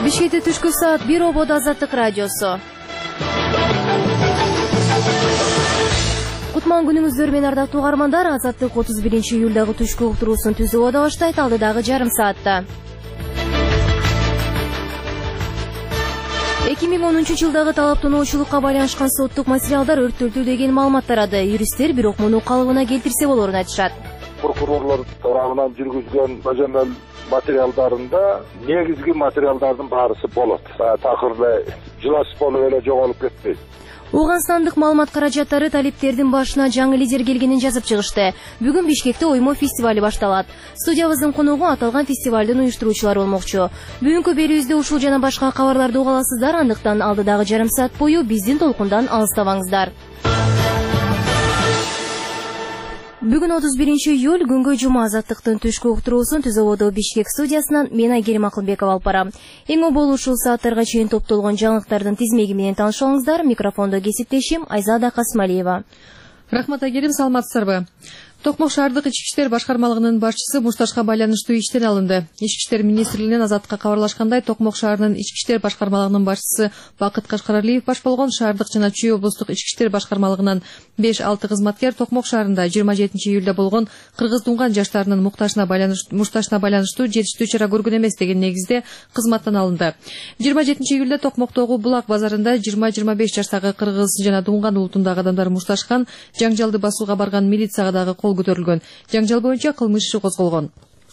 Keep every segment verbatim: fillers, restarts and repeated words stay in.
Бишкекте түшкү саат бир обод Азаттык радиосу. Кутман күнүңүздөр менен ардактуу угармандар, Азаттык отуз биринчи июлдагы түшкү уктуруусун түзүп ода баштайт алдыдагы жарым саатта. эки миң онунчу жылдагы талаптоочулукка байланышкан соттук материалдар өрттөлдү деген маалымат тарады. Юристтер бирок муну калыбына келтирсе болорун айтышат. Прокурорлор тарабынан жүргүзгөн бажамал материалдарында негизги материалдардын баарысы болот. Такырда жылас болуп эле жоголуп кетпейт. Ооганстандык маалымат каражаттары талиптердин башына жаңы лидер келгенин жазып чыгышты. Бүгүн Бишкекте оймо фестивали башталат. Студиябыздын коногу аталган фестивалдын уюштуруучулары болмокчу. Бүгүнкү берүүбүздө ушул жана башка кабарларды уга аласыздар, андыктан алдыдагы жарым саат бою биздин толкундан алыстабаңыздар. Бүгүн отуз биринчи июль күнгө жума Азаттыктын түшкү уктуруусун түзөбодо Бишкек студиясынан мен Айгерим Акылбекова алып барам. Эң обол ушул сааттарга чейин топтолгон жаңылыктардын тизмеги менен таанышыңыздар. Микрофондо кесиптешим Айзада Касмалиева. Рахмат Айгерим, саламатсыздарбы? Токмок шаардык ички иштер башкармалыгынын башчысы мушташка байланыштуу иштен алынды. Ички иштер министрлигинен Азаттыкка кабарлашкандай, Токмок шаарынын ички иштер башкармалыгынын башчысы Бакыт Кашкаралиев баш болгон шаардык жана Чүй облустук ички иштер башкармалыгынан беш алты кызматкер Токмок шаарында жыйырма жетинчи июлда болгон кыргыз-туңган жаштарынын муктажына байланыштуу муштажына байланыштуу жетиштүү чара көргөн эмес деген негизде кызматтан алынды. жыйырма жетинчи июлда Токмоктогу Булак базарында жыйырма жыйырма беш жаштагы кыргыз жана туңган улутундагы адамдар мушташкан, жаңжалды басууга барган милицияга дагы кол көтөрүлгөн. Жаңжал боюнча кылмыш иши козголгон.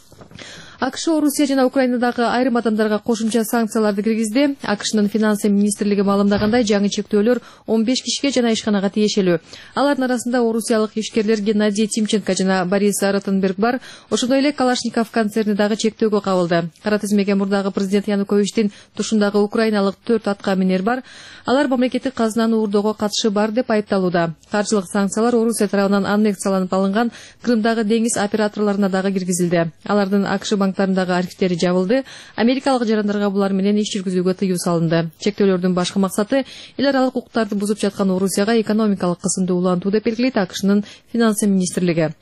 АКШ Орусия жана Украинадагы айрым адамдарга кошумча санкцияларды киргизди. АКШнын финансы министрлиги маалымдагандай, жаңы чектөөлөр он беш кишиге жана ишканага тиешелүү. Алардын арасында орусиялык ишкерлер Геннадий Тимченко жана Борис Ротенберг бар. Ошондой эле Калашников концерни дагы чектөөгө кабылды. Кара тизмеге мурдагы президент Януковичтин тушундагы украиналык төрт атка минер бар. Алар мамлекеттик казынаны уурдоого катышы бар деп айыпталууда. Каржылык санкциялар Орусия тарабынан аннексияланып алынган Крымдагы деңиз операторлоруна дагы киргизилди. Алардын АКШ банктарындагы архивтери жабылды. Америкалык жарандарга булар менен иш жүргүзүүгө тыюу салынды. Чектөөлөрдүн башкы максаты эл аралык укуктарды бузуп жаткан Орусияга экономикалык кысымды улантуу деп белгилейт АКШнын финансы министрлиги.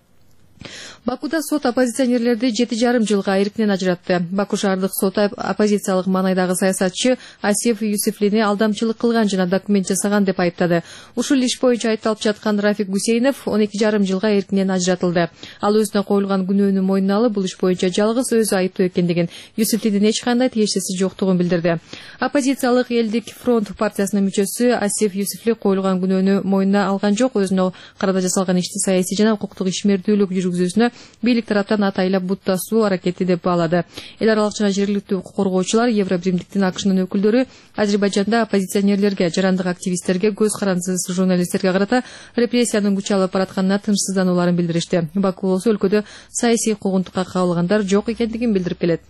Бакуда сот оппозиционерлерди жети жарым жылга эркинен ажыратты. Баку шаардык соты оппозициялык маанайдагы саясатчы Асиф Юсифлини алдамчылык кылган жана документ жасаган деп айыптады. Ушул иш боюнча айыпталып жаткан Рафик Гусейнов он эки жарым жылга эркинен ажыратылды. Ал өзүнө коюлган күнөөнү мойнуна алып, бул иш боюнча жалгыз өзү айыптуу экендигин, Юсифлинин эч кандай тиешеси жоктугун билдирди. Оппозициялык Элдик фронт партиясынын мүчөсү Асиф Юсифли коюлган күнөөнү мойнуна алган жок, өзүнө карата жасалган ишти саясий жана укуктук ишмердүүлүк жүргүзүүсүнө бийлик тараптан атайлап буттасуу аракети деп баалады. Эл аралык жана жергиликтүү укук коргоочулар, Евробиримдиктин АКШнын өкүлдөрү Азербайжанда оппозиционерлерге, жарандык активисттерге, көз карандысыз журналисттерге карата репрессиянын күч алып баратканына тынчсызданууларын билдиришти. Баку болсо өлкөдө саясий куугунтукка кабылгандар жок экендигин билдирип келет.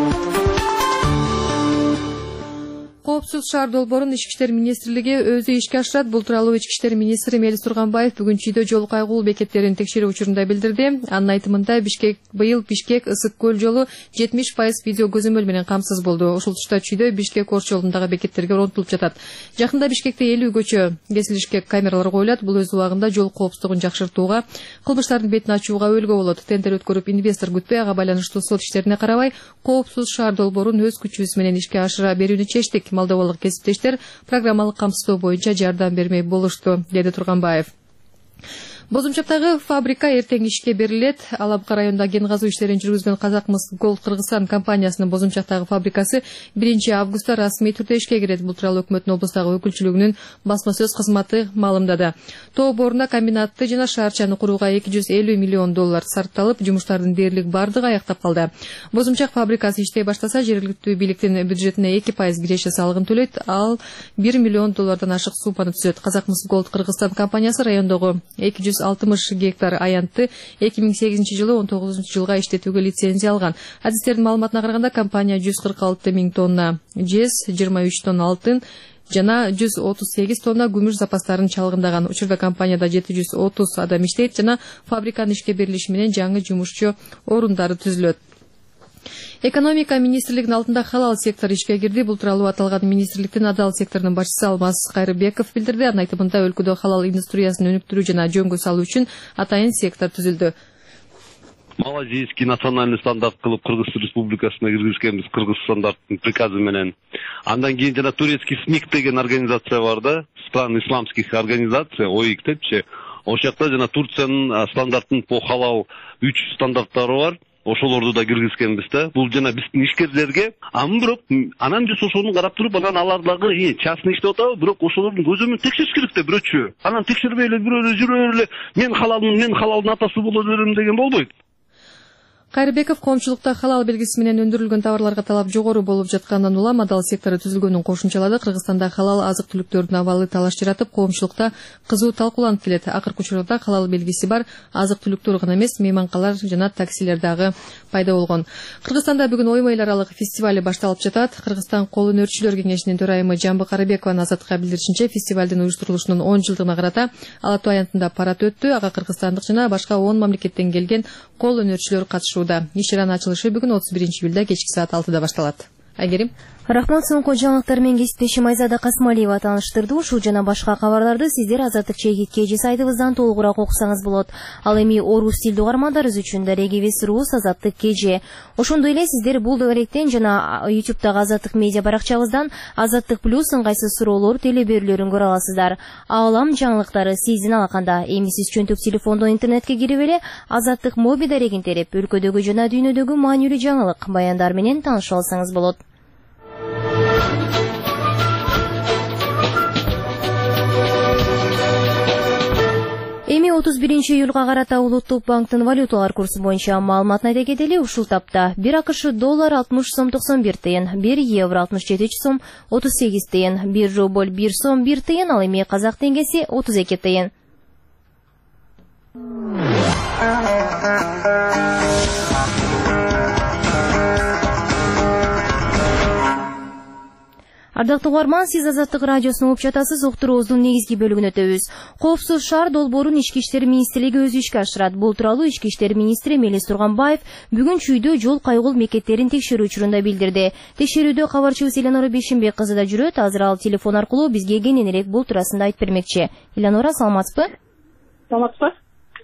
Коопсуз шаар долбоорун ички иштер министрлиги өзү ишке ашырат. Бул тууралуу ички иштер министри Мелис Турганбаев бүгүн Чүйдө жол кайгылуу бекеттерин текшерүү учурунда билдирди. Анын айтымында Бишкек быйыл Бишкек Ысык көл жолу жетимиш пайыз видео көзөмөл менен камсыз болду. Ошол тушта Чүйдө Бишкек Орч жолундагы бекеттерге орнотулуп жатат. Жакында Бишкекте элүү көчө кесилишке камералар коюлат. Бул өз убагында жол коопсуздугун жакшыртууга, кылмыштардын бетин ачууга өөлгө болот. Тендер өткөрүп, инвестор күтпөй, ага байланыштуу сот иштерине карабай, коопсуз шаар долбоорун өз күчүбүз менен ишке ашыра берүүнү чечтик. Молдовалык кесиптештер программалык камсыздоо боюнча жардам бермей болушту, деди Турганбаев. Бозумчактагы фабрика эртең ишке берилет. Алабка районунда кен казуу иштерин жүргүзгөн Казакмыс Голд Кыргызстан компаниясынын Бозумчактагы фабрикасы биринчи августта расмий түрдө ишке кирет. Бул тууралуу өкмөттүн облустагы өкүлчүлүгүнүн басма сөз кызматы маалымдады. Тоо борунда комбинатты жана шаарчаны курууга эки жүз элүү миллион доллар сарпталып, жумуштардын дээрлик бардыгы аяктап калды. Бозумчак фабрикасы иштей баштаса, жергиликтүү бийликтин бюджетине эки пайыз киреше салыгын төлөйт, ал бир миллион доллардан ашык суупаны түзөт. Казакмыс Голд Кыргызстан компаниясы райондогу эки жүз алтымыш гектар аянтты эки миң сегизинчи жылы он тогузунчу жылга иштетүүгө лицензия алган. Адистердин маалыматына караганда, компания жүз кырк алты миң тонна жез, жыйырма үч тонна алтын жана жүз отуз сегиз тонна күмүш запастарын чалгындаган. Учурда компанияда жети жүз отуз адам иштейт жана фабриканын ишке берилиши менен жаңы жумушчу орундары түзүлөт. Экономика министрлигинин алдында халал сектор ишке кирди. Бул тууралуу аталган министрликтин адал секторунун башчысы Алмаз Кайрыбеков билдирди. Анын айтымында, өлкөдө халал индустриясын өнүктүрүү жана жөнгө салуу үчүн атайын сектор түзүлдү. малазийский национальный стандарт кылып Кыргыз Республикасына киргизгенбиз, Кыргыз стандарттын приказы менен. Андан кийин жана турецкий СМИК деген организация бар да, стран исламских организаций, ОИК депчи. Ошол жакта жана Турциянын стандартын по халал үч стандарттары бар. Ошолорду да киргизгенбиз да. Бул жана биздин ишкерлерге, ам бирок анан биз ошону карап туруп, анан алар дагы частный иштеп атабы, бирок ошолордун көзөмөн текшериш керек да бирөөчү. Анан текшербей эле бирөө жүрө эле мен халалмын, мен халалдын атасы боло берем деген болбойт. Кайрыбеков коомчулукта халал белгиси менен өндүрүлгөн товарларга талап жогору болуп жаткандан улам адал сектору түзүлгөнүн кошумчалады. Кыргызстанда халал азык-түлүктөрдүн абалы талаш жаратып, коомчулукта кызуу талкууланып келет. Акыркы учурда халал белгиси бар азык-түлүктөр гана эмес, мейманкалар жана таксилер дагы пайда болгон. Кыргызстанда бүгүн оймо эл аралык фестивали башталып жатат. Кыргызстан кол өнөрчүлөр кеңешинин төрайымы Жамбы Карабекованын Азатка билдиришинче, фестивалдын уюштурулушунун он жылдыгына карата Ала Тоо аянтында парад өттү. Ага кыргызстандык жана башка он мамлекеттен келген кол өнөрчүлөр катышууда. Иширанын ачылышы бүгүн отуз биринчи июлда кечки саат алтыда башталат. Айгерим. Рахмат, соңку жаңылыктар менен кесиптешим Айзада Касмалиева тааныштырды. Ушул жана башка кабарларды сиздер Азаттык чегит кежи сайтыбыздан толугураак окусаңыз болот. Ал эми орус тилдүү угармандарыбыз үчүн да Регивис Рус Азаттык кежи. Ошондой эле сиздер бул дөбөлектен жана ютубтагы Азаттык медиа баракчабыздан Азаттык плюс ыңгайсыз суроолор телеберүүлөрүн көрө аласыздар. Аалам жаңылыктары сиздин алаканда. Эми сиз чөнтөк телефондон интернетке кирип эле Азаттык моби дарегин терип, өлкөдөгү жана дүйнөдөгү маанилүү жаңылык баяндар менен таанышып алсаңыз болот. Эми отуз биринчи июлга карата Улуттук банктын валюталар курсу боюнча маалыматын айта кетели. Ушул тапта бир АКШ доллар алтымыш сом токсон бир тыйын, бир евро алтымыш жети сом отуз сегиз тыйын, бир рубль бир сом бир тыйын, ал эми казак теңгеси отуз эки тыйын. Ардактуу угарман, сиз Азаттык радиосун угуп жатасыз. Уктуруубуздун негизги бөлүгүнө өтөбүз. Коопсуз шаар долбоорун Ички иштер министрлиги өзү ишке ашырат. Бул тууралуу Ички иштер министри Мелис Турганбаев бүгүн Чүйдө жол кайгыл мекеттерин текшерүү учурунда билдирди. Текшерүүдө кабарчыбыз Эланора Бейшенбек кызы да жүрөт. Азыр ал телефон аркылуу бизге кененирээк бул туурасында айтып бермекчи. Эланора, саламатсызбы? Саламатсызбы.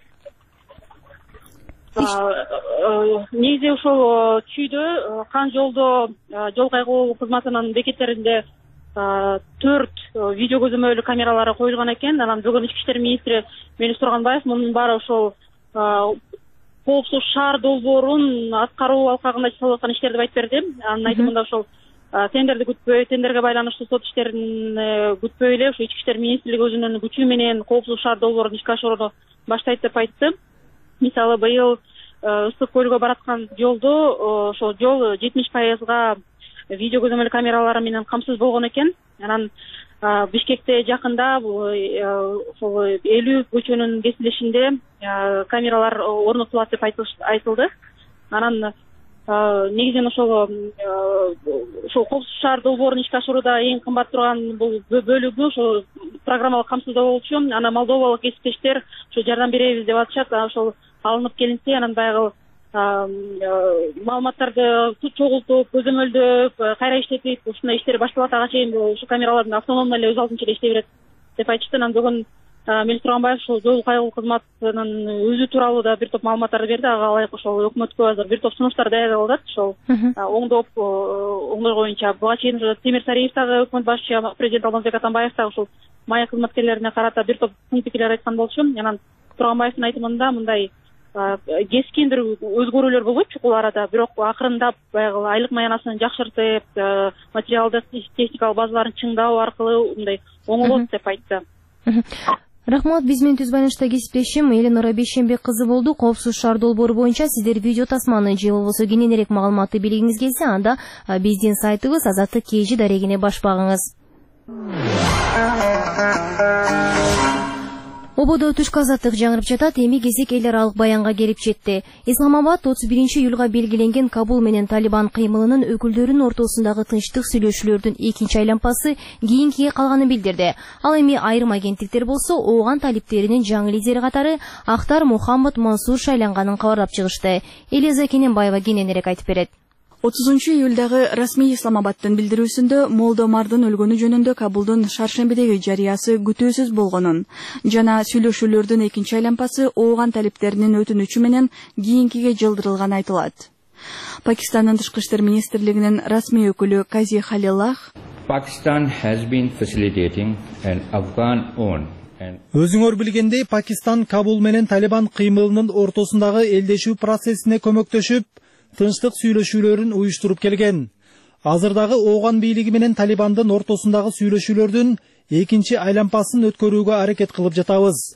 Негизи ошол Чүйдө кан жолдо жол кайгылуу кызматынын бекеттеринде төрт видео көзөмөлү камералары коюлган экен. Анан бүгүн Ички иштер министри Мелис Турганбаев мунун баары ошол коопсуз шаар долбоорун аткаруу алкагында жасалып аткан иштер деп айтып берди. Анын айтымында ошол тендерди күтпөй, тендерге байланыштуу сот иштерин күтпөй эле ошо Ички иштер министрлиги өзүнүн күчү менен коопсуз шаар долбоорун ишке ашырууну баштайт деп айтты. Мисалы, быйыл Ысык көлгө бараткан жолдо ошол жол жетимиш пайызга видео көзөмөл камералары менен камсыз болгон экен. Анан Бишкекте жакында ошол элүү көчөнүн кесилишинде камералар орнотулат деп айтылды. Анан негизинен ошол ошол коопсуз шаар долбоорун ишке ашырууда эң кымбат турган бул бөлүгү ошол программалык камсыздоо болчу. Анан молдовалык кесиптештер ошо жардам беребиз деп атышат. Ошол алынып келинсе, анан баягы маалыматтарды чогултуп, көзөмөлдөп, кайра иштетип, ушундай иштер башталат. Ага чейин ушу камералардын автономдуу эле өз алдынча иштей берет деп айтышты. Анан бүгүн Мелис Турганбаев ошол жол кайгылуу кызматынын өзү тууралуу да бир топ маалыматтарды берди. Ага ылайык ошол өкмөткө азыр бир топ сунуштар даярдалып атат. Ошол оңдоп, оңдой боюнча буга чейин Темир Сариев дагы өкмөт башчы, президент Алмазбек Атамбаев дагы ошол майя кызматкерлерине карата бир топ пикирлер айткан болчу. Анан Турганбаевдин айтымында мындай кескин бир өзгөрүүлөр болбойт чукул арада, бирок акырындап баягы айлык маянасын жакшыртып, материалдык техникалык базаларын чыңдоо аркылуу мындай оңолот деп айтты. Рахмат, биз менен түз байланышта кесиптешим Эланора Бейшенбек кызы болду. Коопсуз шаар долбоору боюнча сиздер видео тасманы же болбосо кененирээк маалыматты билгиңиз келсе, анда биздин сайтыбыз Азаттык кежи дарегине баш багыңыз. Ободо түшкү азаттык жаңырып жатат. Эми кезек эл аралык баянга келип жетти. Исламабад отуз биринчи июлга белгиленген Кабул менен Талибан кыймылынын өкүлдөрүнүн ортосундагы тынчтык сүйлөшүүлөрдүн экинчи айланпасы кийинкиге калганын билдирди. Ал эми айрым агенттиктер болсо ооган талиптеринин жаңы лидери катары Ахтар Мухаммад Мансур шайланганын кабарлап чыгышты. Элиза Кененбаева кененирээк айтып берет. отузунчу июлдагы расмий Исламабадтын билдирүүсүндө Молдо Омардын өлгөнү жөнүндө Кабулдун Шаршембидеги жарыясы күтүүсүз болгонун жана сүйлөшүүлөрдүн экинчи айланпасы ооган талиптеринин өтүнүчү менен кийинкиге жылдырылганы айтылат. Пакистандын тышкы иштер министрлигинин расмий өкүлү Кази Халилах Pakistan has been facilitating an Afghan-owned Өзүңөр билгендей, Пакистан Кабул менен Талибан кыймылынын ортосундагы элдешүү процессине көмөктөшүп, тынчтык сүйлөшүүлөрүн уюштуруп келген. Азырдагы ооган бийлиги менен Талибандын ортосундагы сүйлөшүүлөрдүн экинчи айланпасын өткөрүүгө аракет кылып жатабыз.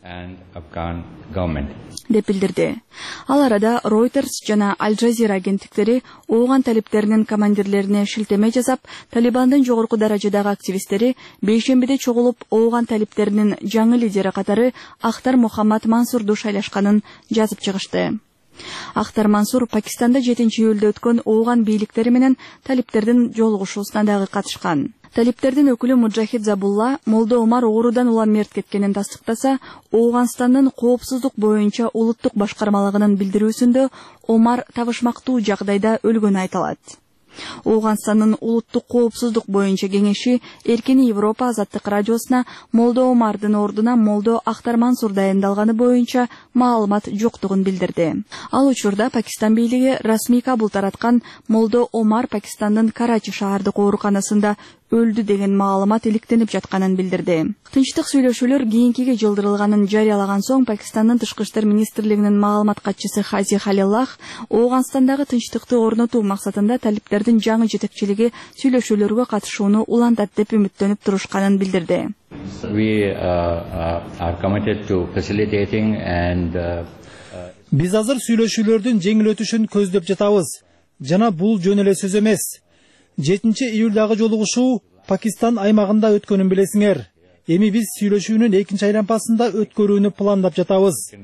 деп билдирди. Ал арада Reuters жана Al Jazeera агенттиктери ооган талиптеринин командирлерине шилтеме жасап, Талибандын жогорку даражадагы активисттери бейшембиде чогулуп ооган талиптеринин жаңы лидери катары Ахтар Мухаммад Мансурду шайлашканын жазып чыгышты. Ахтар Мансур Пакистанда жетинчи июлда өткөн ооган бийликтери менен талиптердин жолугушуусуна дагы катышкан. Талиптердин өкүлү Муджахид Забулла Молдо Омар оорудан улам мерт кеткенин тастыктаса, Ооганстандын коопсуздук боюнча улуттук башкармалыгынын билдирүүсүндө Омар табышмактуу жагдайда өлгөнү айтылат. Ооганстандын улуттук коопсуздук боюнча кеңеши Эркини Европа азаттык радиосуна Молдо Омардын ордуна Молдо Ахтар Мансур дайындалганы боюнча маалымат жоктугун билдирди. Ал учурда Пакистан бийлиги расмий Кабул тараткан Молдо Омар Пакистандын Карачи шаардык ооруканасында өлдү деген маалымат иликтенип жатканын билдирди. Тынчтык сүйлөшүүлөр кийинкиге жылдырылганын жарыялаган соң Пакистандын тышкы иштер министрлигинин маалымат катчысы Хази Халилах Ооганстандагы тынчтыкты орнотуу максатында талиптердин жаңы жетекчилиги сүйлөшүүлөргө катышууну улантат деп үмүттөнүп турушканын билдирди. We uh, are committed to facilitating and Биз азыр сүйлөшүүлөрдүн жеңил өтүшүн көздөп жатабыз. Жана бул жөн эле сөз эмес. жетинчи июлдагы жолугушуу Пакистан аймагында өткөнүн билесиңер. Эми биз сүйлөшүүнүн экинчи айланпасында өткөрүүнү пландап жатабыз.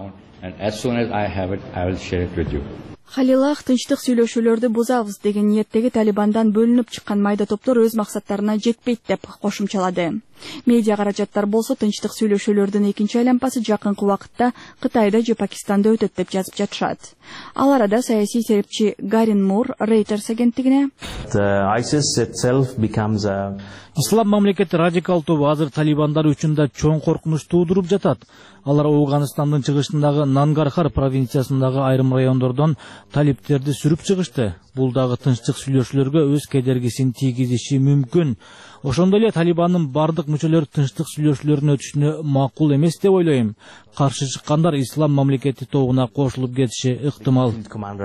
Халилах тынчтык сүйлөшүүлөрдү бузабыз деген ниеттеги Талибандан бөлүнүп чыккан майда топтор өз максаттарына жетпейт деп кошумчалады. Медиа каражаттар болсо тынчтык сүйлөшүүлөрдүн экинчи айланпасы жакынкы убакытта Кытайда же Пакистанда өтөт деп жазып жатышат. Ал арада саясий серепчи Гарин Мур Reuters агенттигине Ислам мамлекети радикал тобу азыр талибандар үчүн да чоң коркунуч туудуруп жатат. Алар Ооганстандын чыгышындагы Нангархар провинциясындагы айрым райондордон талиптерди сүрүп чыгышты. Бул дагы тынчтык сүйлөшүүлөргө өз кедергисин тийгизиши мүмкүн. Ошондой эле Талибандын бардык мүчөлөрү тынчтык сүйлөшүүлөрүнүн өтүшүнө макул эмес деп ойлойм. Каршы чыккандар Ислам мамлекети тобуна кошулуп кетиши ыктымал.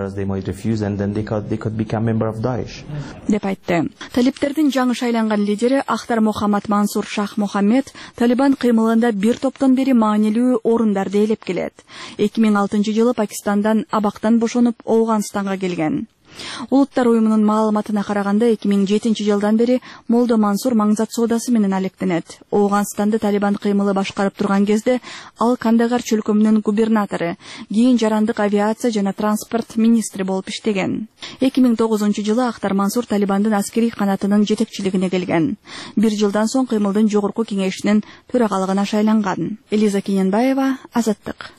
деп айтты. Талиптердин жаңы шайланган лидери Ахтар Мухаммад Мансур Шах Мухаммед Талибан кыймылында бир топтон бери маанилүү орундарды ээлеп келет. эки миң алтынчы жылы Пакистандан абактан бошонуп Ооганстанга келген. Улуттар уюмунун маалыматына караганда эки миң жетинчи жылдан бери Молдо Мансур маңзат соодасы менен алектенет. Ооганстанды Талибан кыймылы башкарып турган кезде ал Кандагар чөлкөмүнүн губернатору, кийин жарандык авиация жана транспорт министри болуп иштеген. эки миң тогузунчу жылы Ахтар Мансур Талибандын аскерий канатынын жетекчилигине келген. Бир жылдан соң кыймылдын жогорку кеңешинин төрагалыгына шайланган. Элиза Кененбаева, Азаттык.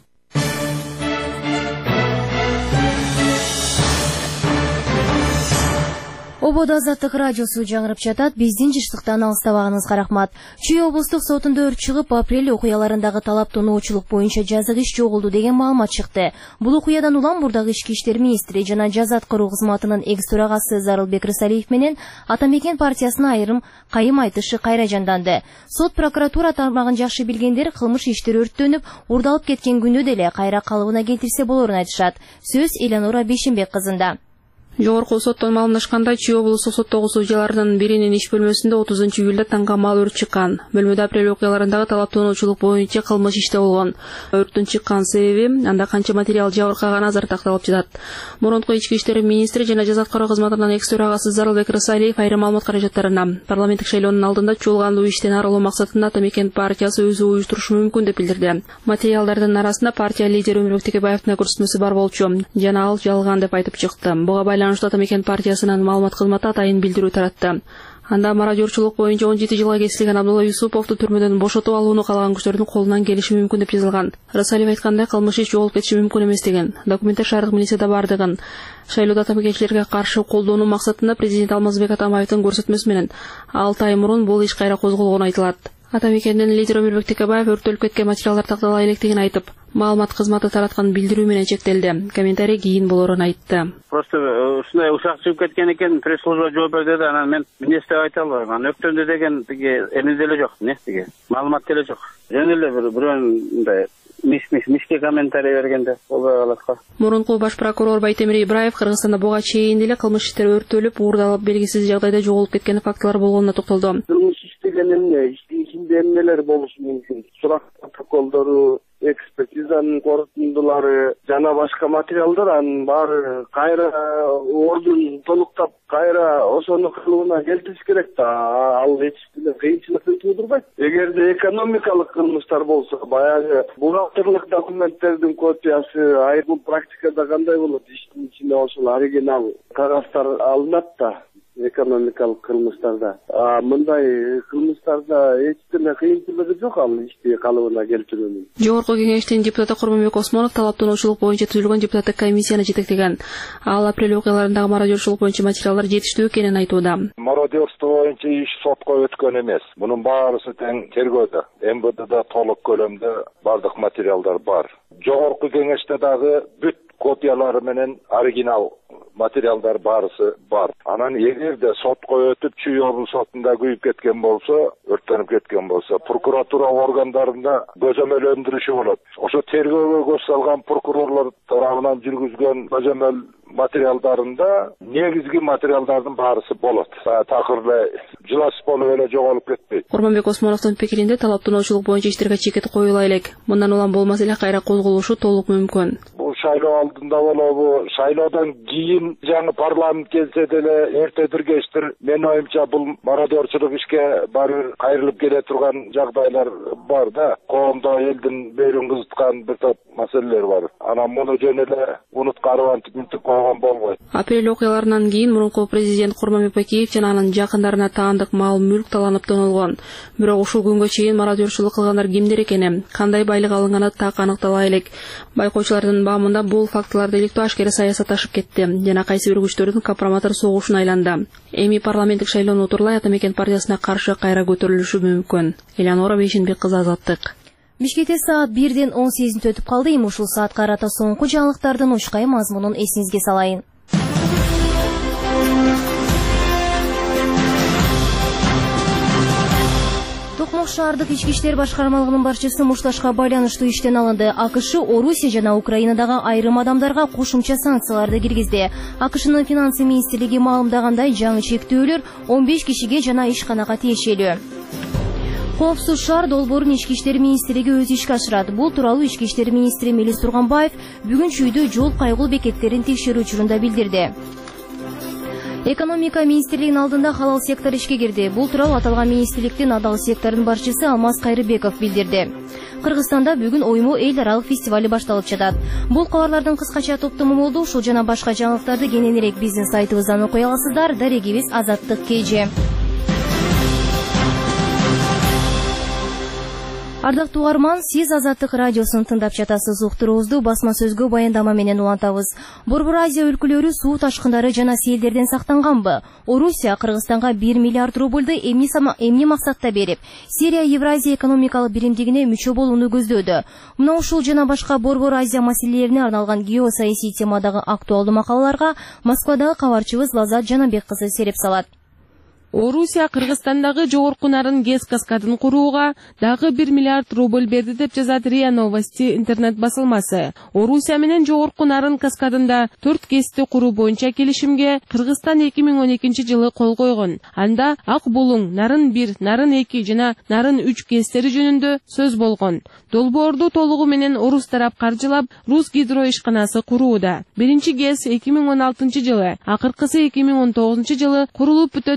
Ободо Азаттык радиосу жаңырып жатат. Биздин жыштыктан алыстабаганыңызга рахмат. Чүй облустук сотунда өрт чыгып, апрель окуяларындагы талаптонуучулук боюнча жазык иш жоголду деген маалымат чыкты. Бул окуядан улам бурдагы ички иштер министри жана жаза аткаруу кызматынын экс төрагасы Зарылбек Рысалиев менен Атамекен партиясына айрым кайым айтышы кайра жанданды. Сот прокуратура тармагын жакшы билгендер кылмыш иштери өрттөнүп, урдалып кеткен күндө деле кайра калыбына келтирсе болорун айтышат. Сөз Эланора Бейшембек кызында. Жогорку соттон маалымдашкандай, Чүй облустук соттогу судьялардын биринин иш бөлмөсүндө отузунчу июлда таңга маал өрт чыккан. Бөлмөдө апрель окуяларындагы талаптонуучулук боюнча кылмыш иште болгон. Өрттүн чыккан себеби, анда канча материал жабыркаганы азыр такталып жатат. Мурунку ички иштер министри жана жаза аткаруу кызматынын экс төрагасы Зарылбек Рысалиев айрым маалымат каражаттарына парламенттик шайлоонун алдында чуулгандуу иштен арылуу максатында Атамекен партиясы өзү уюштурушу мүмкүн деп билдирди. Материалдардын арасында партия лидери Өмүрбек Текебаевдин көрсөтмөсү бар болчу. Жана ал жалган деп айтып чыкты. Буга байланыштуу Атамекен партиясынын маалымат кызматы атайын билдирүү таратты. Анда мародерчулук боюнча он жети жылга кесилген Абдулла Юсуповду түрмөдөн бошотуп алууну каалаган күчтөрдүн колунан келиши мүмкүн деп жазылган. Расалиев айткандай, кылмыш иш жоголуп кетиши мүмкүн эместигин, документтер шаардык милицияда бардыгын, шайлоодо тамакечилерге каршы колдонуу максатында президент Алмазбек Атамбаевдин көрсөтмөсү менен алты ай мурун бул иш кайра козголгону айтылат. Атамекендин лидери Өмүрбек Текебаев өрттөлүп кеткен материалдар тактала электигин айтып, маалымат кызматы тараткан билдирүү менен чектелди. Комментарий кийин болорун айтты. Просто ушундай ушак чыгып кеткен экен, пресс-служба жооп берди, анан мен эмне деп айта албайм. Анан өктөндө деген тиги элимде эле жок, эмне тиги маалымат деле жок. Жөн эле бир бирөөнүн мындай миш-миш мишке комментарий бергенде болбой калат го. Мурунку баш прокурор Байтемир Ибраев Кыргызстанда буга чейин деле кылмыш иштер өрттөлүп, уурдалып, белгисиз жагдайда жоголуп кеткен фактылар болгонуна токтолду. Кылмыш иштеген эмне, ичинде эмнелер болушу мүмкүн? Сурак протоколдору, экспертизанын корутундулары жана башка материалдар, анын баары кайра ордун толуктап кайра ошону кылууна келтириш керек да. Ал эч деле кыйынчылык туудурбайт. Эгерде экономикалык кылмыштар болсо, баягы бухгалтерлик документтердин копиясы, айрым практикада кандай болот? Иштин ичинде ошол оригинал кагаздар алынат да. Экономикалык кылмыштарда. А мындай кылмыштарда эч деле кыйынчылыгы жок ал ишти калыбына келтирүүнүн. Жогорку кеңештин депутаты Курманбек Осмонов талаптануучулук боюнча түзүлгөн депутаттык комиссияны жетектеген. Ал апрель окуяларындагы мародерчулук боюнча материалдар жетиштүү экенин айтууда. Мародерство боюнча иш сотко өткөн эмес. Мунун баарысы тең тергөөдө. эм вэ дэда толук көлөмдө бардык материалдар бар. Жогорку кеңеште дагы бүт копиялары менен оригинал материалдар баарысы бар. Анан эгерде сотко өтүп чүй орун сотунда күйүп кеткен болсо, өрттөнүп кеткен болсо, прокуратура органдарында көзөмөлдөрүшү болот. Ошо тергөөгө көз салган прокурорлор тарабынан жүргүзгөн көзөмөл материалдарында негизги материалдардын баарысы болот. Такыр эле жыласып болуп эле жоголуп кетпейт. Курманбек Осмоновдун пикиринде талаптануучулук боюнча иштерге чекит коюла элек. Мындан улам болмаса эле кайра козголушу толук мүмкүн. Бул шайлоо алдында болобу, шайлоодон кийин жаңы парламент келсе деле эртедир кечтир менин оюмча бул мародерчулук ишке баары кайрылып келе турган жагдайлар бар да. Коомдо элдин бээрин кызыткан бир топ маселелер бар. Анан муну жөн эле унуткарып антип мынтип койгон болбойт. Апрель окуяларынан кийин мурунку президент Курманбек Бакиев жана анын жакындарына таандык мал мүлк таланып тонолгон. Бирок ушул күнгө чейин мародерчулук кылгандар кимдер экени, кандай байлык алынганы так аныктала элек. Байкоочулардын баамында бул фактыларды иликтөө ашкера саясатташып кетти жана кайсы бир күчтөрдүн компроматор согушуна айланды. Эми парламенттик шайлоону утурлай Атамекен партиясына каршы кайра көтөрүлүшү мүмкүн. Элеонора Бейшенбек кызы, Азаттык. Бишкекте саат бирден он сегизинчи өтүп калды. Эми ушул саатка карата соңку жаңылыктардын учкай мазмунун эсиңизге салайын. Токмок шаардык ички иштер башкармалыгынын башчысы мушташка байланыштуу иштен алынды. АКШ Орусия жана Украинадагы айрым адамдарга кошумча санкцияларды киргизди. АКШнын финансы министрлиги маалымдагандай, жаңы чектөөлөр он беш кишиге жана ишканага тиешелүү. Коопсуз шаар долбоорун ички иштер министрлиги өз ишке ашырат. Бул тууралуу ички иштер министри Мелис Турганбаев бүгүн чүйдө жол кайгыл бекеттерин текшерүү учурунда билдирди. Экономика министрлигинин алдында халал сектор ишке кирди. Бул тууралуу аталган министрликтин адал секторунун башчысы Алмаз Кайрыбеков билдирди. Кыргызстанда бүгүн оймо эл аралык фестивали башталып жатат. Бул кабарлардын кыскача топтому болду. Ушул жана башка жаңылыктарды кененирээк биздин сайтыбыздан окуй аласыздар. Дарегибиз Азаттык Кеже. Ардактуу угарман, сиз Азаттык радиосун тыңдап жатасыз. Уктуруубузду басма сөзгө баяндама менен улантабыз. Борбор Азия өлкөлөрү суу ташкындары жана селдерден сактанганбы? Орусия Кыргызстанга бир миллиард рубльды эмне максатта берип, Сирия Евразия экономикалык биримдигине мүчө болууну көздөөдө. Мына ушул жана башка Борбор Азия маселелерине арналган геосаясий темадагы актуалдуу макалаларга Москвадагы кабарчыбыз Лазат Жанабек кызы сереп салат. Орусия Кыргызстандагы жогорку нарын гез каскадын курууга дагы бир миллиард рубль берди деп жазат РИА Новости интернет басылмасы. Орусия менен жогорку нарын каскадында төрт гэсти куруу боюнча келишимге Кыргызстан эки миң он экинчи жылы кол койгон. Анда Ак Булуң, Нарын бир, Нарын эки жана Нарын үч гэстери жөнүндө сөз болгон. Долбоорду толугу менен орус тарап каржылап, Рус гидро ишканасы курууда. Биринчи гэс эки миң он алтынчы жылы, акыркысы эки миң он тогузунчу жылы курулуп бүтөт деп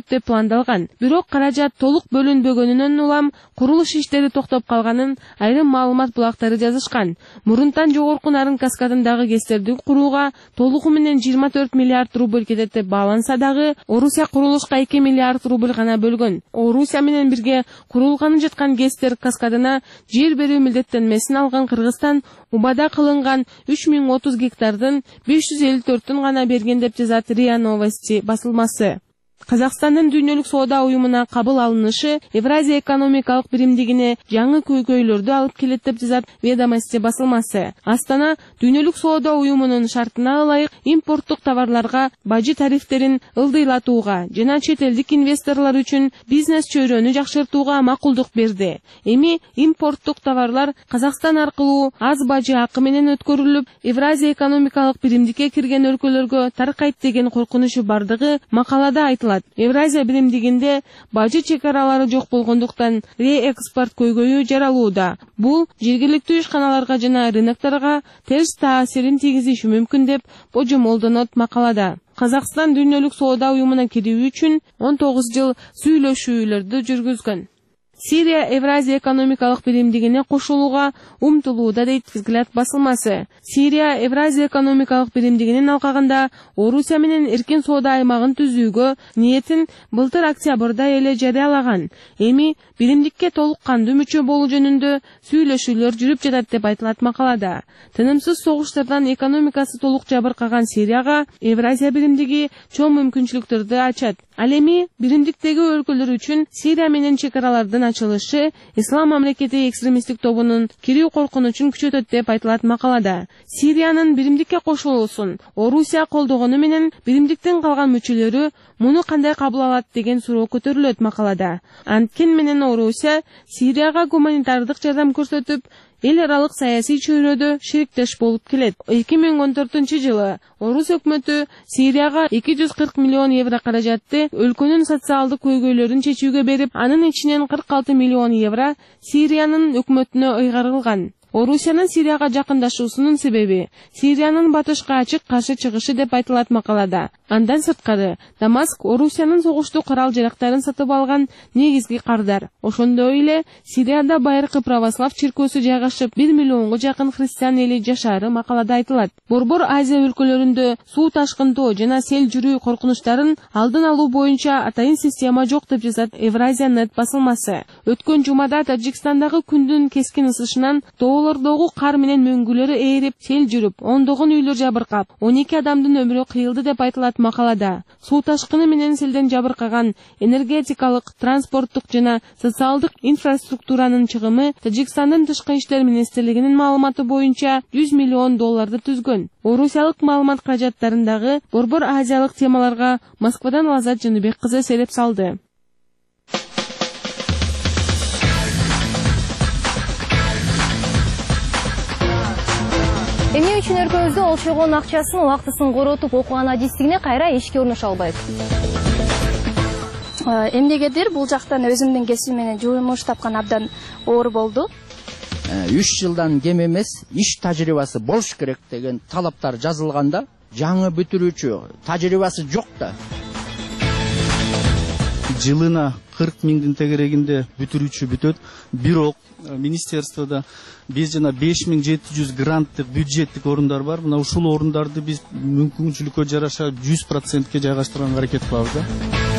пландалган. Бирок каражат толук бөлүнбөгөнүнөн улам курулуш иштери токтоп калганын айрым маалымат булактары жазышкан. Мурунтан жогорку Нарын каскадындагы ГЭСтерди курууга толугу менен жыйырма төрт миллиард рубль кетет деп бааланса дагы, Орусия курулушка эки миллиард рубль гана бөлгөн. Орусия менен бирге курулганы жаткан ГЭСтер каскадына жер берүү милдеттенмесин алган Кыргызстан убада кылынган үч миң отуз гектардын беш жүз элүү төртүн гана берген деп жазат РИА Новости басылмасы. Казакстандын дүйнөлүк соода уюмуна кабыл алынышы Евразия экономикалык биримдигине жаңы көйгөйлөрдү алып келет деп жазат Ведомости басылмасы. Астана дүйнөлүк соода уюмунун шартына ылайык импорттук товарларга бажы тарифтерин ылдыйлатууга жана чет элдик инвесторлор үчүн бизнес чөйрөнү жакшыртууга макулдук берди. Эми импорттук товарлар Казакстан аркылуу аз бажы акы менен өткөрүлүп, Евразия экономикалык биримдикке кирген өлкөлөргө таркайт деген коркунучу бардыгы макалада айтылат. Евразия биримдигинде бажы чекаралары жок болгондуктан реэкспорт көйгөйү жаралууда. Бул жергиликтүү ишканаларга жана рынокторго терс таасирин тийгизиши мүмкүн деп божомолдонот макалада. Казакстан дүйнөлүк соода уюмуна кирүү үчүн он тогуз жыл сүйлөшүүлөрдү жүргүзгөн. Сирия Евразия экономикалык биримдигине кошулууга умтулууда дейт Взгляд басылмасы. Сирия Евразия экономикалык биримдигинин алкагында Орусия менен эркин соода аймагын түзүүгө ниетин былтыр октябрда эле жарыялаган. Эми биримдикке толук кандуу мүчө болуу жөнүндө сүйлөшүүлөр жүрүп жатат деп айтылат макалада. Тынымсыз согуштардан экономикасы толук жабыркаган Сирияга Евразия биримдиги чоң мүмкүнчүлүктөрдү ачат. Ал эми биримдиктеги өлкөлөр үчүн Сирия менен чекаралардын ачылышы Ислам мамлекети экстремисттик тобунун кирүү коркунучун күчөтөт деп айтылат макалада. Сириянын биримдикке кошулуусун Орусия колдогону менен биримдиктин калган мүчөлөрү муну кандай кабыл алат деген суроо көтөрүлөт макалада. Анткени менен Орусия Сирияга гуманитардык жардам көрсөтүп, эл аралык саясий чөйрөдө шериктеш болуп келет. эки миң он төртүнчү жылы Орус өкмөтү Сирияга эки жүз кырк миллион евро каражатты өлкөнүн социалдык көйгөйлөрүн чечүүгө берип, анын ичинен кырк алты миллион евро Сириянын өкмөтүнө ыйгарылган. Орусиянын Сирияга жакындашуусунун себеби Сириянын батышка ачык каршы чыгышы деп айтылат макалада. Андан сырткары, Дамаск Орусиянын согуштук курал-жарактарын сатып алган негизги кардар. Ошондой эле Сирияда байыркы православ чиркөөсү жайгашып, бир миллионго жакын христиан эли жашаары макалада айтылат. Борбор Азия өлкөлөрүндө суу ташкынтоо жана сел жүрүү коркунучтарын алдын алуу боюнча атайын система жок деп жазат Евразия нет басылмасы. Өткөн жумада Тажикстандагы күндүн кескин ысышынан тоолордогу кар менен мөңгүлөрү ээрип, сел жүрүп, ондогон үйлөр жабыркап, он эки адамдын өмүрү кыйылды деп айтылат макалада. Суу ташкыны менен селден жабыркаган энергетикалык, транспорттук жана социалдык инфраструктуранын чыгымы Тажикстандын тышкы иштер министрлигинин маалыматы боюнча жүз миллион долларды түзгөн. Орусиялык маалымат каражаттарындагы борбор азиялык темаларга Москвадан Лазат Жаныбек кызы сереп салды. Эмне үчүн өлкөбүздө олчогон акчасын убактысын коротуп окуган адистигине кайра ишке орношо албайт? Эмнегедир бул жактан өзүмдүн кесибим менен жумуш тапкан абдан оор болду. үч жылдан кем эмес иш тажрыйбасы болуш керек деген талаптар жазылганда, жаңы бүтүрүүчү тажрыйбасы жок да. Жылына кырк миңдин тегерегинде бүтүрүүчү бүтөт. Бирок министерствода биз жана беш миң жети жүз гранттык бюджеттик орундар бар. Мына ушул орундарды биз мүмкүнчүлүккө жараша жүз процентке жайгаштырганга аракет кылабыз да.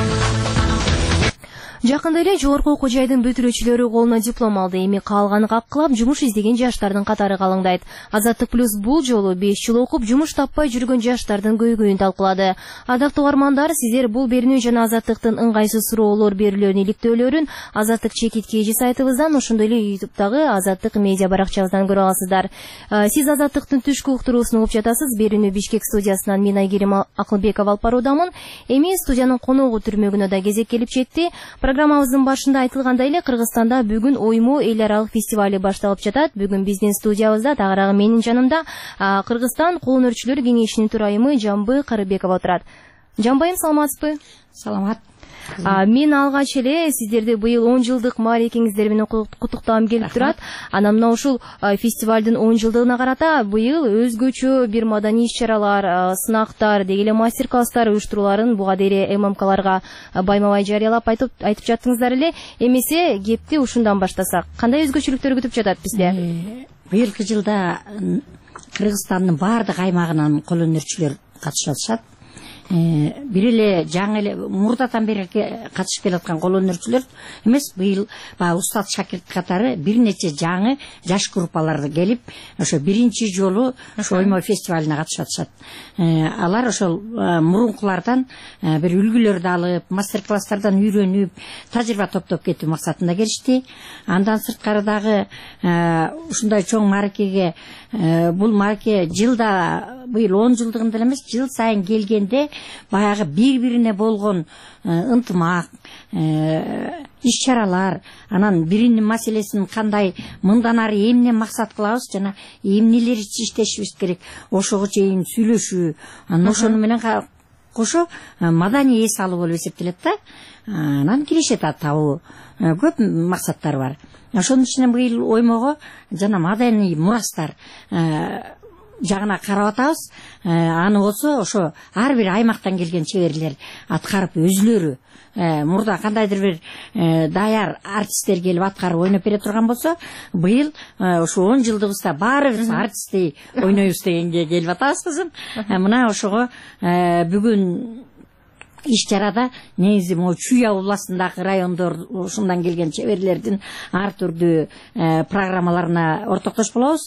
Жакында эле жогорку окуу жайдын бүтүрүүчүлөрү колуна диплом алды. Эми калганы капкылап жумуш издеген жаштардын катары калыңдайт. Азаттык плюс бул жолу беш жыл окуп жумуш таппай жүргөн жаштардын көйгөйүн талкуулады. Адактуу угармандар, сиздер бул берүүнү жана Азаттыктын ыңгайсыз суроолор берүүлөрүнүн иликтөөлөрүн Азаттык чекит кей жи сайтыбыздан, ошондой эле ютубтагы Азаттык медиа баракчабыздан көрө аласыздар. Сиз Азаттыктын түшкү уктуруусун угуп жатасыз. Берүүнү Бишкек студиясынан мен Айгерим Акылбекова алып баруудамын. Эми студиянын коногу түрмөгүнө да кезек келип жетти. Программабыздын башында айтылгандай эле, Кыргызстанда бүгүн оймо эл аралык фестивали башталып жатат. Бүгүн биздин студиябызда тагыраагы менин жанымда Кыргызстан Коонөрчүлөр кеңешинин төрайымы Жамбы Карыбекова отурат. Жамбайым, саламатсызбы? Саламат. Мен алгач эле сиздерди быйыл он жылдык маарекеңиздер менен куттуктагым келип турат. Анан мына ушул фестивалдын он жылдыгына карата быйыл өзгөчө бир маданий иш-чаралар, сынактар, деги эле мастер-класстар уюштурууларын буга дейре ММКларга байма-бай жарыялап айтып айтып жаттыңыздар эле. Эмесе кепти ушундан баштасак, кандай өзгөчөлүктөр күтүп жатат бизде? Быйылкы жылда Кыргызстандын баардык аймагынан кол өнөрчүлөр катышып атышат. Бир эле жаңы эле мурдатан бери катышып келаткан кол өнөрчүлөр эмес, быйыл баягы устат шакирт катары бир нече жаңы жаш группалар келип, ошо биринчи жолу ошо оймо фестивалына катышып атышат. Алар ошол мурункулардан бир үлгүлөрдү алып, мастер-класстардан үйрөнүп, тажрыйба топтоп кетүү максатында келишти. Андан сырткары дагы ушундай чоң мааракеге, бул маараке жылда быйыл он жылдыгында эле эмес, жыл сайын келгенде баягы бири-бирине болгон ынтымак, иш-чаралар, анан биринин маселесин кандай мындан ары эмне максат кылабыз, жана эмнелер иштешибиз керек, ошого чейин сүйлөшүү, анан ошону менен кошо маданий эс алуу болуп эсептелет да. Анан киришет табуу көп максаттар бар. Ошонун ичинен быйыл оймого жана маданий мурастар жагына карап атабыз. Аны болсо ошо ар бир аймактан келген чеберлер аткарып өзүлөрү мурда кандайдыр бир даяр артисттер келип аткарып ойноп бере турган болсо, быйыл ошо он жылдыгыбызда баарыбыз артистей ойнойбуз дегенге келип атабыз кызым. Мына ошого бүгүн иш-чарада негизи могу Чуя областындагы райондор ушундан келген чеберлердин ар түрдүү программаларына ортоктошуп болобуз.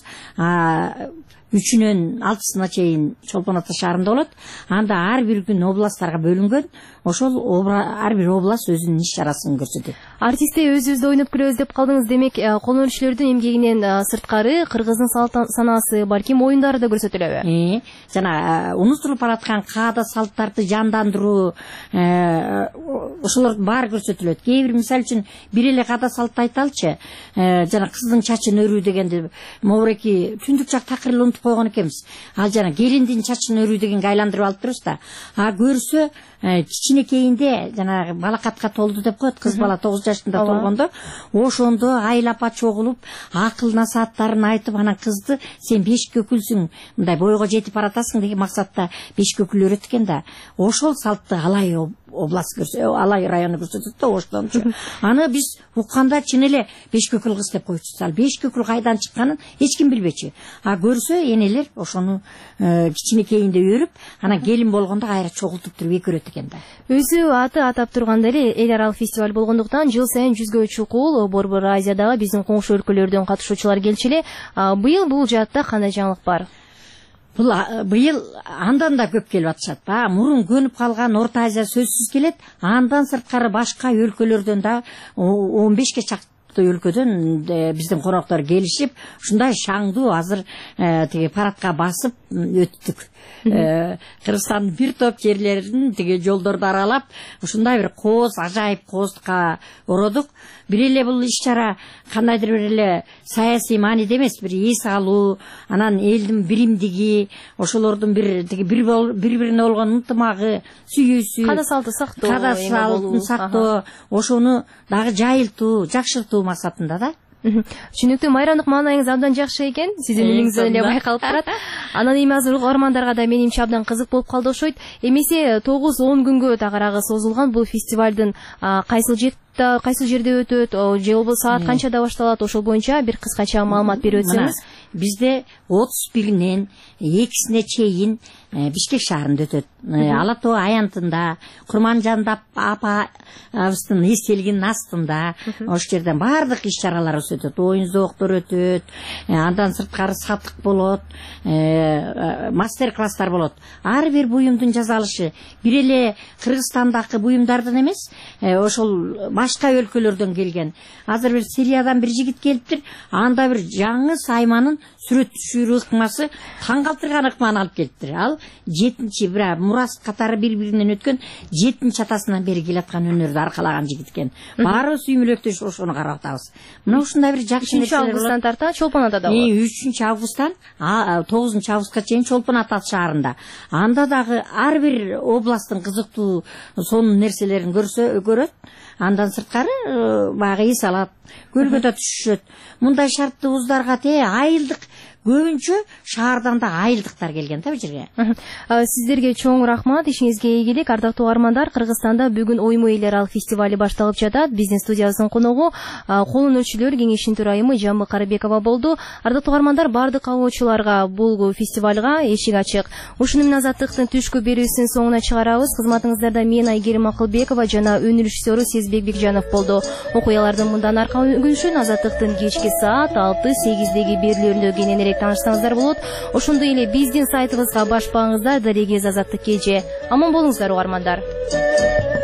үчүнөн алтысына чейин Чолпон Ата шаарында болот. Анда ар бир күн областтарга бөлүнгөн. Ошол ар бир област өзүнүн иш-чарасын көрсөтөт. Артистте өзүбүздү ойноп күлөбүз деп калдыңыз. Демек, кол өнөрчүлөрдүн эмгегинен сырткары Кыргыздын салт санаасы, балким оюндары да көрсөтүлөбү? Жана унутулуп бараткан каада салттарды жандандыруу, ошолор баары көрсөтүлөт. Кээ бир мисалы үчүн бир эле каада салтты айталычы. Жана кыздын чачын өрүү дегенди могуреки түндүк жак такырыл унутуп койгон экенбиз. Ал жана келиндин чачын өрүү дегенге айландырып алып турабыз да. А көрсө кичинекейинде жана балакатка толду деп коет, кыз бала тогуз жашында толгондо, ошондо айлапа чогулуп, акыл насааттарын айтып, анан кызды сен беш көкүлсүң, мындай бойго жетип баратасың деген максатта беш көкүл үйрөт экен да. Ошол салтты Алай область көрсө, Алай району көрсөтөт да, оштончу. Аны биз укканда чын эле беш көкүл кыз деп койчубуз. Ал беш көкүл кайдан чыкканын эч ким билбечү. А көрсө энелер ошону кичинекейинде үйрөп, анан келин болгондо кайра чогултуп туруп экөрөт экен да. Өзү аты атап тургандай эле эл аралык фестиваль болгондуктан жыл сайын жүзгө чукул Борбор Азиядагы биздин коңшу өлкөлөрдөн катышуучулар келчү эле. Быйыл бул жаатта кандай жаңылык бар? Бул быйыл андан да көп келип атышат. Баягы мурун көнүп калган Орто Азия сөзсүз келет. Андан сырткары башка өлкөлөрдөн да он бешке чакты өлкөдөн биздин коноктор келишип, ушундай шаңдуу азыр тиги парадка басып өттүк. Кыргызстандын бир топ жерлерин тиги жолдорду аралап, ушундай бир кооз, ажайып кооздукка ородук. Бир эле бул иш-чара кандайдыр бир эле саясий мааниде эмес, бир эс алуу, анан элдин биримдиги, ошолордун бир тиги бири-бирине болгон ынтымагы, сүйүүсү, када салты сактоо, када салтын сактоо, ошону дагы жайылтуу, жакшыртуу максатында да. Түшүнүктүү, майрамдык маанайыңыз абдан жакшы экен. Сиздин үнүңүздөн эле байкалып турат. Анан эми азыр угармандарга да менимче абдан кызык болуп калды окшойт. Эмесе тогуз он күнгө тагыраагы созулган бул фестивалдын кайсыл жетте, кайсыл жерде өтөт, же болбосо саат канчада башталат, ошол боюнча бир кыскача маалымат берип өтсөңүз. Бизде отуз биринен экисине чейин Бишкек шаарында өтөт. Ала Тоо аянтында, Курманжанда апабыздын эстелигинин астында, ошол жерден баардык иш-чаралар өтөт. Оюн зооктор өтөт, андан сырткары сатык болот, мастер-класстар болот. Ар бир буюмдун жасалышы бир эле Кыргызстандагы буюмдардан эмес, ошол башка өлкөлөрдөн келген. Азыр бир Сириядан бир жигит келиптир, анда бир жаңы сайманын сүрөт түшүрүү ыкмасы таң калтырган ыкманы алып келиптир. Ал жетинчи бир мурас катары бири-биринен өткөн жетинчи атасынан бери келаткан өнөрдү аркалаган жигит экен. Баары сүймөлөктөш ошону карап атабыз. Мына ушундай бир жакшы үчүнчү августтан тарта Чолпон Атада болот. үчүнчү августтан тогузунчу августка чейин Чолпон Ата шаарында. Анда дагы ар бир областтын кызыктуу сонун нерселерин көрсө көрөт. Андан сырткары багы эс алат, көлгө да түшүшөт. Мындай шарттуу вуздарга те айылдык көбүнчө шаардан да айылдыктар келген да бул жерге. Сиздерге чоң рахмат, ишиңизге ийгилик. Ардактуу угармандар, Кыргызстанда бүгүн Оймо эл аралык фестивали башталып жатат. Биздин студиябыздын коногу Кол өнөрчүлөр кеңешинин төрайымы Жамбы Карыбекова болду. Ардактуу угармандар, бардык кабылуучуларга бул фестивалга эшик ачык. Ушуну менен Азаттыктын түшкү берүүсүнүн соңуна чыгарабыз. Кызматыңыздарда мен Айгерим Акылбекова жана өнөр режиссеру Сезбек Бекжанов болду. Окуялардын мындан аркы күнүшүн Азаттыктын кечки саат алты сегиздеги берүүлөрүндө кененирээк таанышсаңыздар болот. Ошондой эле биздин сайтыбызга баш багыңыздар. Дарегиз Азаттык кеже. Аман болуңуздар угармандар.